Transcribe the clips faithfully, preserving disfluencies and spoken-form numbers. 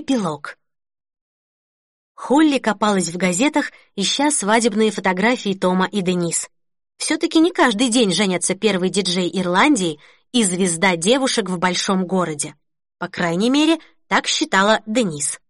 Эпилог. Холли копалась в газетах, ища свадебные фотографии Тома и Денис. Все-таки не каждый день женятся первый диджей Ирландии и звезда девушек в большом городе. По крайней мере, так считала Денис.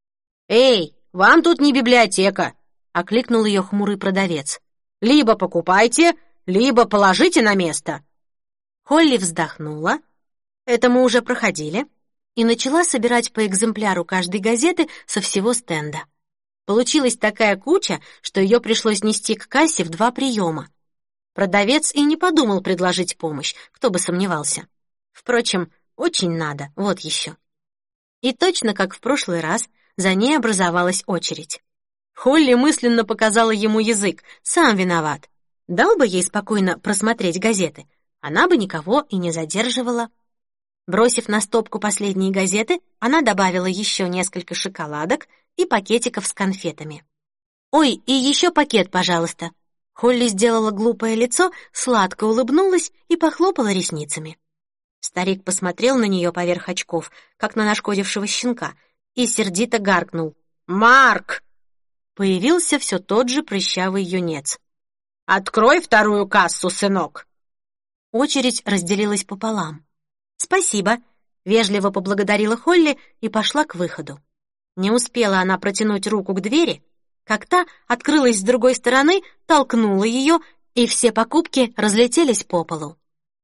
«Эй, вам тут не библиотека!» — окликнул ее хмурый продавец. «Либо покупайте, либо положите на место». Холли вздохнула, это мы уже проходили, и начала собирать по экземпляру каждой газеты со всего стенда. Получилась такая куча, что ее пришлось нести к кассе в два приема. Продавец и не подумал предложить помощь, кто бы сомневался. Впрочем, очень надо, вот еще. И точно как в прошлый раз, за ней образовалась очередь. Холли мысленно показала ему язык, сам виноват. Дал бы ей спокойно просмотреть газеты, она бы никого и не задерживала. Бросив на стопку последние газеты, она добавила еще несколько шоколадок и пакетиков с конфетами. «Ой, и еще пакет, пожалуйста». Холли сделала глупое лицо, сладко улыбнулась и похлопала ресницами. Старик посмотрел на нее поверх очков, как на нашкодившего щенка, и сердито гаркнул. «Марк!» Появился все тот же прыщавый юнец. «Открой вторую кассу, сынок!» Очередь разделилась пополам. «Спасибо», — вежливо поблагодарила Холли и пошла к выходу. Не успела она протянуть руку к двери, как та открылась с другой стороны, толкнула ее, и все покупки разлетелись по полу.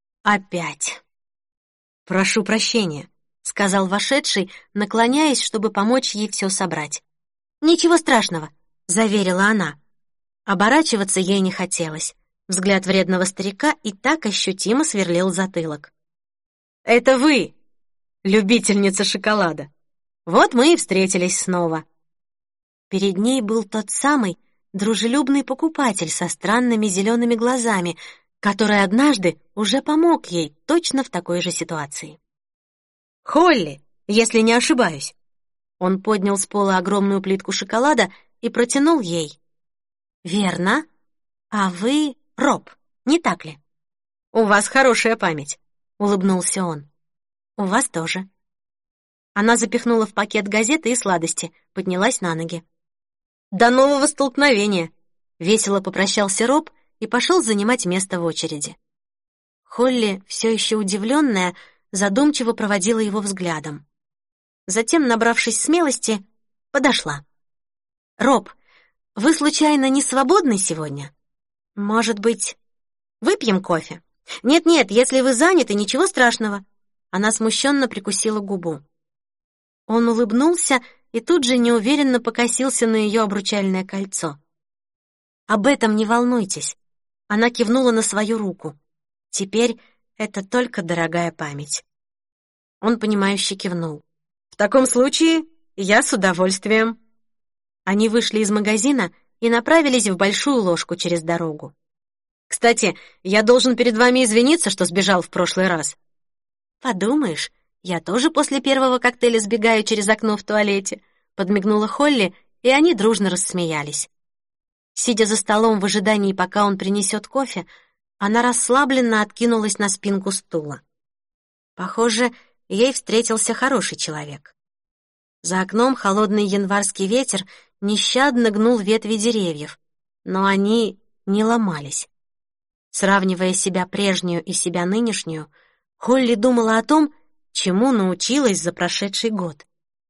Опять. «Прошу прощения», — сказал вошедший, наклоняясь, чтобы помочь ей все собрать. «Ничего страшного», — заверила она. Оборачиваться ей не хотелось. Взгляд вредного старика и так ощутимо сверлил затылок. «Это вы, любительница шоколада. Вот мы и встретились снова». Перед ней был тот самый дружелюбный покупатель со странными зелеными глазами, который однажды уже помог ей точно в такой же ситуации. «Холли, если не ошибаюсь». Он поднял с пола огромную плитку шоколада и протянул ей. «Верно. А вы Роб, не так ли?» «У вас хорошая память», — улыбнулся он. «У вас тоже». Она запихнула в пакет газеты и сладости, поднялась на ноги. «До нового столкновения!» — весело попрощался Роб и пошел занимать место в очереди. Холли, все еще удивленная, задумчиво проводила его взглядом. Затем, набравшись смелости, подошла. «Роб, вы случайно не свободны сегодня? Может быть, выпьем кофе? Нет-нет, если вы заняты, ничего страшного». Она смущенно прикусила губу. Он улыбнулся и тут же неуверенно покосился на ее обручальное кольцо. «Об этом не волнуйтесь». Она кивнула на свою руку. «Теперь это только дорогая память». Он, понимающе кивнул. «В таком случае я с удовольствием». Они вышли из магазина и направились в большую ложку через дорогу. «Кстати, я должен перед вами извиниться, что сбежал в прошлый раз». «Подумаешь, я тоже после первого коктейля сбегаю через окно в туалете», подмигнула Холли, и они дружно рассмеялись. Сидя за столом в ожидании, пока он принесет кофе, она расслабленно откинулась на спинку стула. Похоже, ей встретился хороший человек. За окном холодный январский ветер нещадно гнул ветви деревьев, но они не ломались. Сравнивая себя прежнюю и себя нынешнюю, Холли думала о том, чему научилась за прошедший год.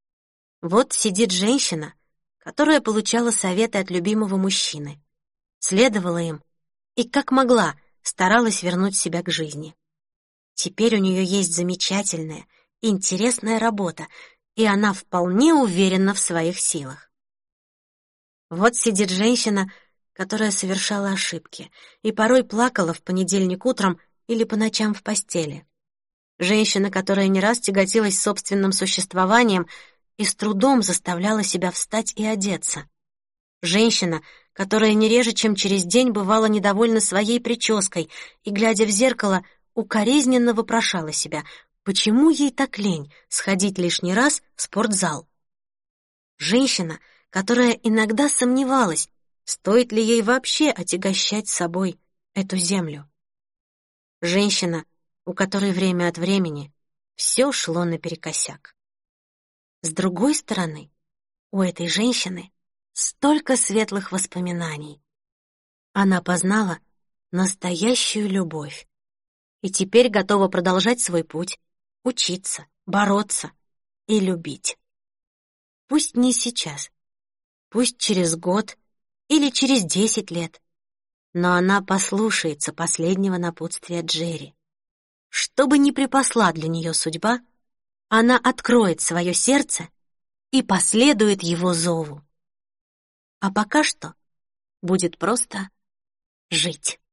Вот сидит женщина, которая получала советы от любимого мужчины, следовала им и, как могла, старалась вернуть себя к жизни. Теперь у нее есть замечательная, интересная работа, и она вполне уверена в своих силах. Вот сидит женщина, которая совершала ошибки и порой плакала в понедельник утром или по ночам в постели. Женщина, которая не раз тяготилась собственным существованием и с трудом заставляла себя встать и одеться. Женщина, которая не реже, чем через день бывала недовольна своей прической и, глядя в зеркало, укоризненно вопрошала себя, почему ей так лень сходить лишний раз в спортзал. Женщина, которая иногда сомневалась, стоит ли ей вообще отягощать собой эту землю. Женщина, у которой время от времени все шло наперекосяк. С другой стороны, у этой женщины столько светлых воспоминаний. Она познала настоящую любовь и теперь готова продолжать свой путь, учиться, бороться и любить. Пусть не сейчас, пусть через год или через десять лет, но она послушается последнего напутствия Джерри. Что бы ни припасла для нее судьба, она откроет свое сердце и последует его зову. А пока что будет просто жить.